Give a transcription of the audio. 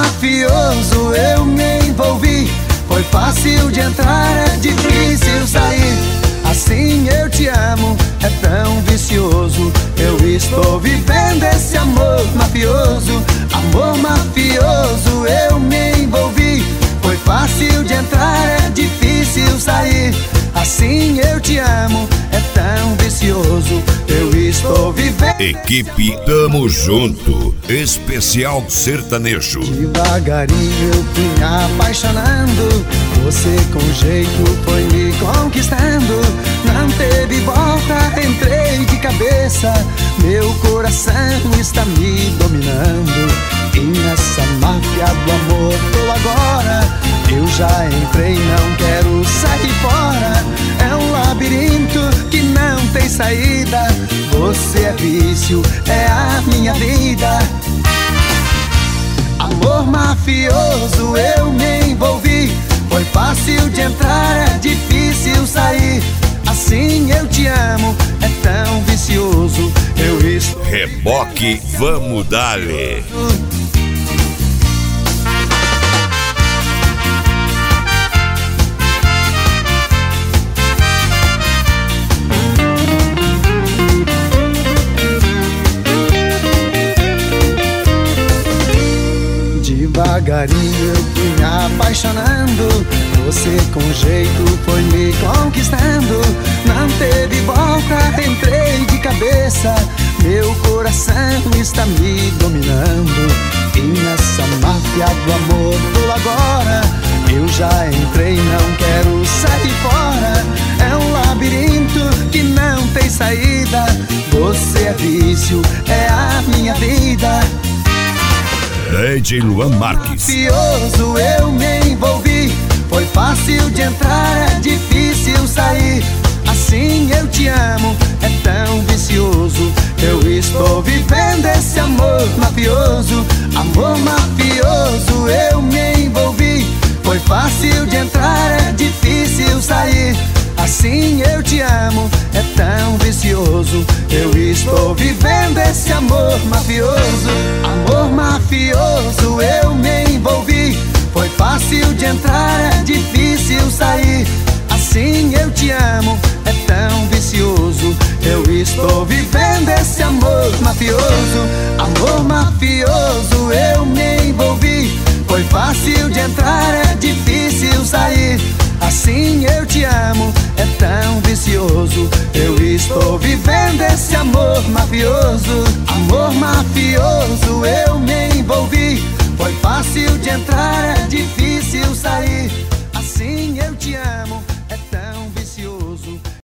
mafioso eu me envolvi. Foi fácil de entrar, é difícil sair. Assim eu te amo, é tão vicioso. Eu estou vivendo esse amor mafioso. Amor mafioso eu me envolvi. Foi fácil de entrar, é difícil sair. Assim eu te amo, é tão vicioso. Eu estou vivendo. Equipe Tamo Junto, especial sertanejo. Devagarinho eu fui me apaixonando. Você com jeito foi me conquistando. Não teve volta, entrei de cabeça. Meu coração está me dominando. E nessa máfia do amor tô agora. Eu já entrei, não quero sair fora. É um labirinto que não tem saída. Você é vício, é a minha vida. Amor mafioso eu me envolvi. Foi fácil de entrar, é difícil sair. Assim eu te amo, é tão vicioso. Eu estou Reboque, vamos dar-lhe. Devagarinho eu fui me apaixonando. Você com jeito foi me conquistando. Não teve volta, entrei de cabeça. Meu coração está me dominando. E nessa máfia do amor tô agora. Eu já entrei, não quero sair fora. É um labirinto que não tem saída. Você é vício, é a minha vida. DJ Luan Marques. Mafioso eu me envolvi. Foi fácil de entrar, é difícil sair. Assim eu te amo, é tão vicioso. Eu estou vivendo esse amor mafioso. Amor mafioso eu me envolvi. Foi fácil de entrar, é difícil sair. Assim eu te amo, é tão vicioso. Eu estou vivendo esse amor mafioso. Amor mafioso eu me envolvi. Foi fácil de entrar, é difícil sair. Assim eu te amo, é tão vicioso. Eu estou vivendo esse amor mafioso. Amor mafioso eu me envolvi. Foi fácil de entrar, é difícil sair. Assim eu te amo, é tão vicioso. Eu estou vivendo esse amor mafioso. Amor mafioso eu me envolvi. Foi fácil de entrar, é difícil sair. Assim eu te amo.